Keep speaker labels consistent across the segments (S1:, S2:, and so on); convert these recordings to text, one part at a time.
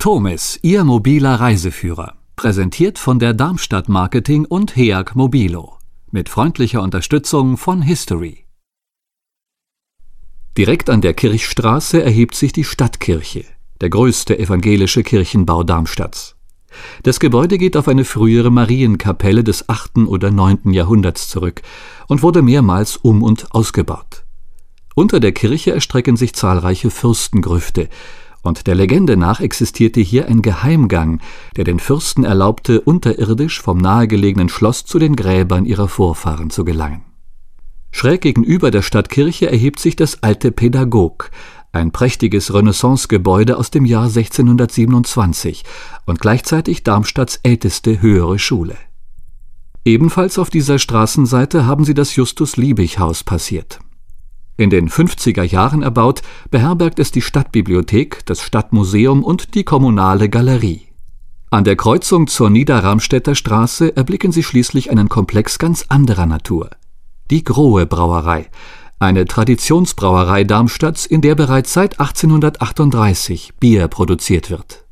S1: Tomis, Ihr mobiler Reiseführer. Präsentiert von der Darmstadt Marketing und HEAG Mobilo. Mit freundlicher Unterstützung von History. Direkt an der Kirchstraße erhebt sich die Stadtkirche, der größte evangelische Kirchenbau Darmstadts. Das Gebäude geht auf eine frühere Marienkapelle des 8. oder 9. Jahrhunderts zurück und wurde mehrmals um- und ausgebaut. Unter der Kirche erstrecken sich zahlreiche Fürstengrüfte, und der Legende nach existierte hier ein Geheimgang, der den Fürsten erlaubte, unterirdisch vom nahegelegenen Schloss zu den Gräbern ihrer Vorfahren zu gelangen. Schräg gegenüber der Stadtkirche erhebt sich das Alte Pädagog, ein prächtiges Renaissancegebäude aus dem Jahr 1627 und gleichzeitig Darmstadts älteste höhere Schule. Ebenfalls auf dieser Straßenseite haben Sie das Justus-Liebig-Haus passiert. In den 50er Jahren erbaut, beherbergt es die Stadtbibliothek, das Stadtmuseum und die kommunale Galerie. An der Kreuzung zur Niederramstädter Straße erblicken Sie schließlich einen Komplex ganz anderer Natur. Die Grohe Brauerei, eine Traditionsbrauerei Darmstadts, in der bereits seit 1838 Bier produziert wird.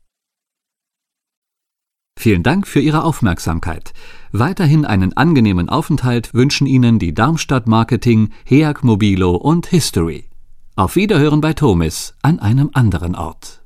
S1: Vielen Dank für Ihre Aufmerksamkeit. Weiterhin einen angenehmen Aufenthalt wünschen Ihnen die Darmstadt Marketing, HEAG Mobilo und History. Auf Wiederhören bei Tomis an einem anderen Ort.